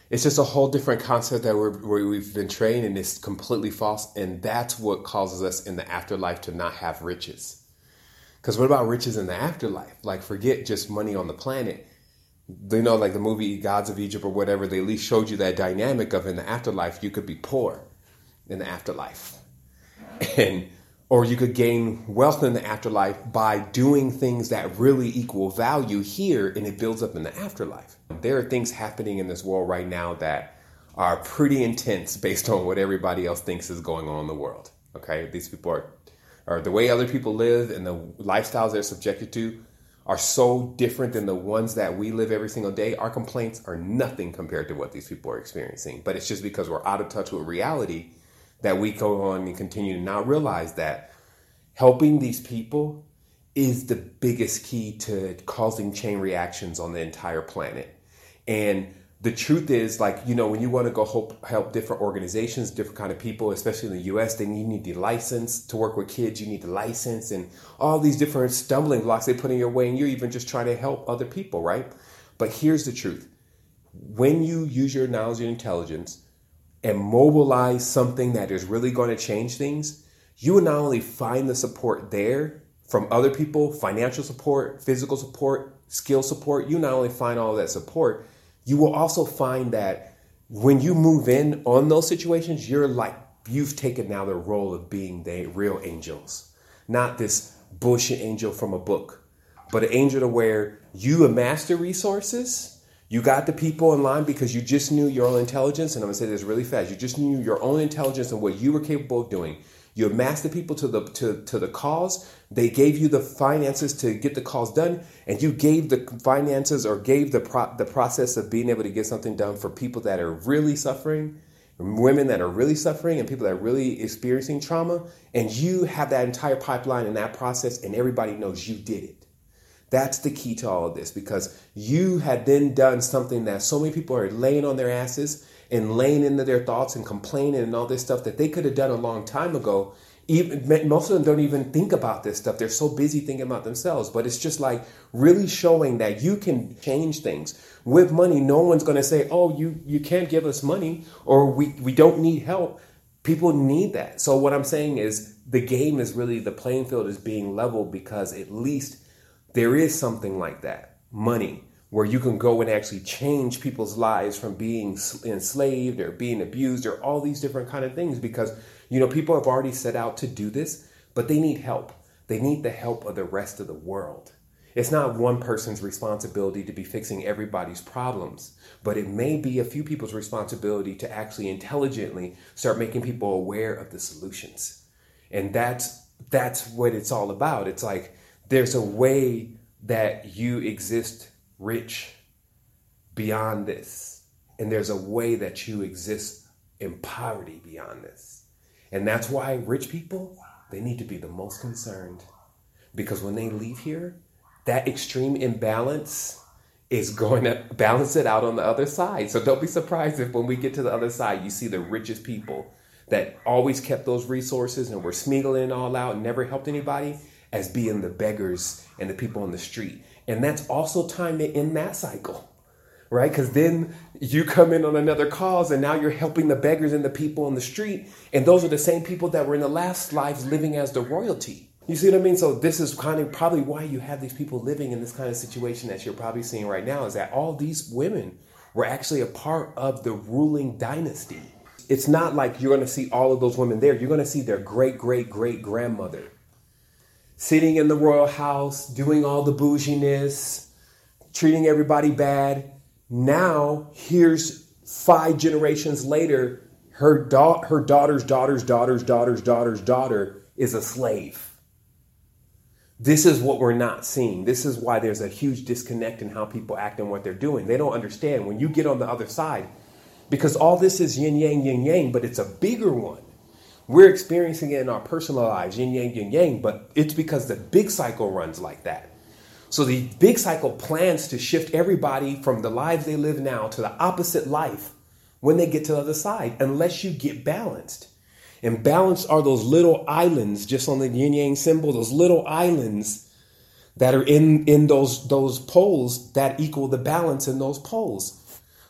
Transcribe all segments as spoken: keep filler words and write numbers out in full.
It's just a whole different concept that we're, where we've been trained, and it's completely false. And that's what causes us in the afterlife to not have riches. Because what about riches in the afterlife? Like, forget just money on the planet. You know, like the movie Gods of Egypt or whatever, they at least showed you that dynamic of in the afterlife, you could be poor in the afterlife. And or you could gain wealth in the afterlife by doing things that really equal value here, and it builds up in the afterlife. There are things happening in this world right now that are pretty intense based on what everybody else thinks is going on in the world. Okay, these people are, or the way other people live and the lifestyles they're subjected to are so different than the ones that we live every single day. Our complaints are nothing compared to what these people are experiencing. But it's just because we're out of touch with reality that we go on and continue to not realize that helping these people is the biggest key to causing chain reactions on the entire planet. And the truth is, like, you know, when you want to go help, help different organizations, different kind of people, especially in the U S, then you need the license to work with kids. You need the license and all these different stumbling blocks they put in your way. And you're even just trying to help other people, right? But here's the truth. When you use your knowledge and intelligence and mobilize something that is really going to change things, you will not only find the support there from other people, financial support, physical support, skill support. You not only find all of that support, you will also find that when you move in on those situations, you're like, you've taken now the role of being the real angels, not this bullshit angel from a book, but an angel to where you amass the resources. You got the people in line because you just knew your own intelligence. And I'm going to say this really fast. You just knew your own intelligence and what you were capable of doing. You amassed the people to the to, to the cause. They gave you the finances to get the cause done. And you gave the finances or gave the pro, the process of being able to get something done for people that are really suffering, women that are really suffering, and people that are really experiencing trauma. And you have that entire pipeline and that process, and everybody knows you did it. That's the key to all of this, because you had then done something that so many people are laying on their asses and laying into their thoughts and complaining and all this stuff that they could have done a long time ago. Even, most of them don't even think about this stuff. They're so busy thinking about themselves. But it's just like really showing that you can change things. With money, no one's going to say, oh, you, you can't give us money, or we, we don't need help. People need that. So what I'm saying is the game is really, the playing field is being leveled, because at least there is something like that, money, where you can go and actually change people's lives from being enslaved or being abused or all these different kind of things. Because, you know, people have already set out to do this, but they need help. They need the help of the rest of the world. It's not one person's responsibility to be fixing everybody's problems, but it may be a few people's responsibility to actually intelligently start making people aware of the solutions. And that's that's what it's all about. It's like, there's a way that you exist rich beyond this. And there's a way that you exist in poverty beyond this. And that's why rich people, they need to be the most concerned. Because when they leave here, that extreme imbalance is going to balance it out on the other side. So don't be surprised if when we get to the other side, you see the richest people that always kept those resources and were smuggling it all out and never helped anybody, as being the beggars and the people on the street. And that's also time to end that cycle, right? Because then you come in on another cause, and now you're helping the beggars and the people on the street. And those are the same people that were in the last lives living as the royalty. You see what I mean? So this is kind of probably why you have these people living in this kind of situation that you're probably seeing right now, is that all these women were actually a part of the ruling dynasty. It's not like you're going to see all of those women there. You're going to see their great, great, great grandmother sitting in the royal house, doing all the bouginess, treating everybody bad. Now, here's five generations later, her, da- her daughter's daughter's daughter's daughter's daughter's daughter is a slave. This is what we're not seeing. This is why there's a huge disconnect in how people act and what they're doing. They don't understand when you get on the other side, because all this is yin yang, yin yang, but it's a bigger one. We're experiencing it in our personal lives, yin yang, yin yang, but it's because the big cycle runs like that. So the big cycle plans to shift everybody from the lives they live now to the opposite life when they get to the other side, unless you get balanced. And balanced are those little islands, just on the yin yang symbol, those little islands that are in, in those, those poles that equal the balance in those poles.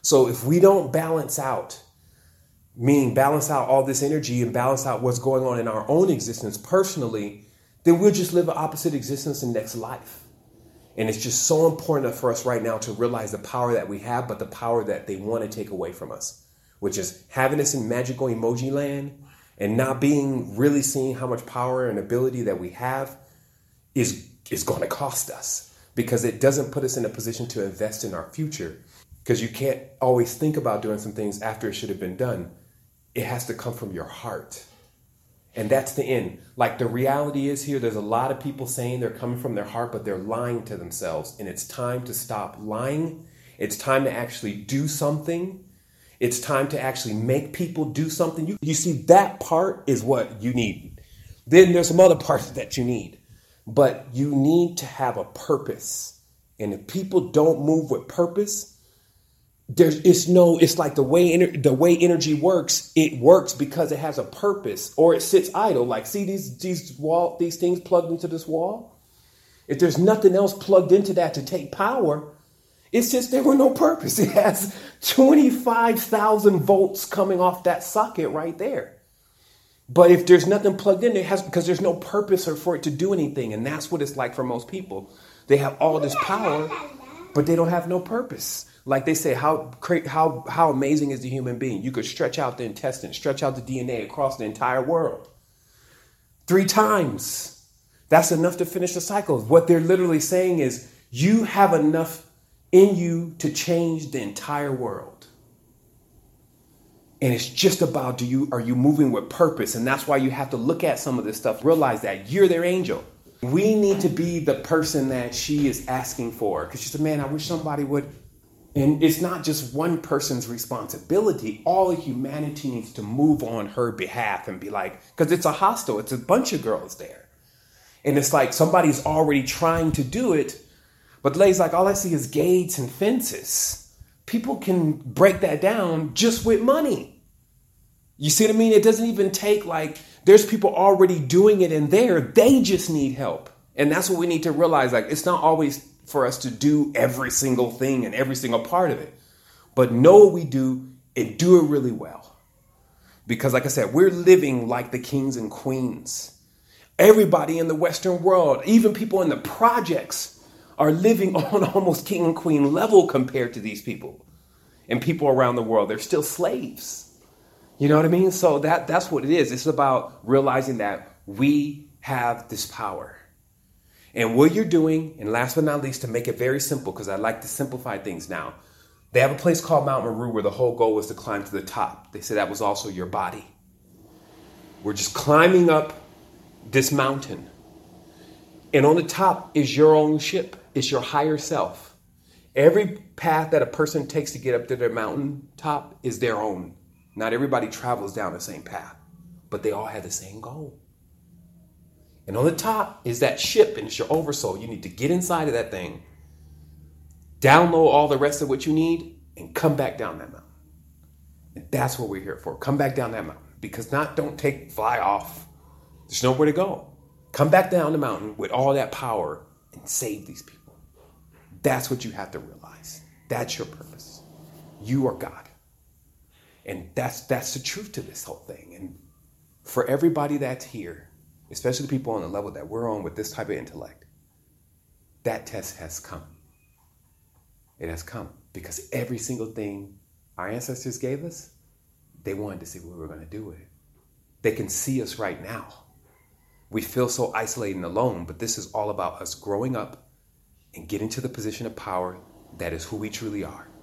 So if we don't balance out, meaning balance out all this energy and balance out what's going on in our own existence personally, then we'll just live an opposite existence in next life. And it's just so important for us right now to realize the power that we have, but the power that they want to take away from us, which is having us in magical emoji land and not being really seeing how much power and ability that we have is, is going to cost us, because it doesn't put us in a position to invest in our future. Because you can't always think about doing some things after it should have been done. It has to come from your heart. And that's the end. Like the reality is here, there's a lot of people saying they're coming from their heart, but they're lying to themselves. And it's time to stop lying. It's time to actually do something. It's time to actually make people do something. You, you see, that part is what you need. Then there's some other parts that you need. But you need to have a purpose. And if people don't move with purpose, There's, it's no, it's like the way, ener- the way energy works. It works because it has a purpose, or it sits idle. Like, see these, these wall, these things plugged into this wall. If there's nothing else plugged into that to take power, it's just there were no purpose. It has twenty-five thousand volts coming off that socket right there. But if there's nothing plugged in, it has, because there's no purpose or for it to do anything. And that's what it's like for most people. They have all this power, but they don't have no purpose. Like they say, how how how amazing is the human being? You could stretch out the intestine, stretch out the D N A across the entire world. Three times. That's enough to finish the cycle. What they're literally saying is you have enough in you to change the entire world. And it's just about, do you are you moving with purpose? And that's why you have to look at some of this stuff, realize that you're their angel. We need to be the person that she is asking for. Because she said, man, I wish somebody would. And it's not just one person's responsibility. All of humanity needs to move on her behalf and be like, because it's a hostel. It's a bunch of girls there. And it's like somebody's already trying to do it. But Lay's like, all I see is gates and fences. People can break that down just with money. You see what I mean? It doesn't even take like, there's people already doing it in there. They just need help. And that's what we need to realize. Like, it's not always for us to do every single thing and every single part of it. But know what we do and do it really well. Because like I said, we're living like the kings and queens. Everybody in the Western world, even people in the projects, are living on almost king and queen level compared to these people. And people around the world, they're still slaves. You know what I mean? So that that's what it is. It's about realizing that we have this power. And what you're doing, and last but not least, to make it very simple, because I like to simplify things now, they have a place called Mount Meru where the whole goal was to climb to the top. They say that was also your body. We're just climbing up this mountain. And on the top is your own ship. It's your higher self. Every path that a person takes to get up to their mountain top is their own. Not everybody travels down the same path, but they all have the same goal. And on the top is that ship, and it's your oversoul. You need to get inside of that thing, download all the rest of what you need, and come back down that mountain. And that's what we're here for. Come back down that mountain. Because not don't take, fly off. There's nowhere to go. Come back down the mountain with all that power and save these people. That's what you have to realize. That's your purpose. You are God. And that's that's the truth to this whole thing. And for everybody that's here, especially the people on the level that we're on with this type of intellect, that test has come. It has come because every single thing our ancestors gave us, they wanted to see what we were going to do with it. They can see us right now. We feel so isolated and alone, but this is all about us growing up and getting to the position of power that is who we truly are.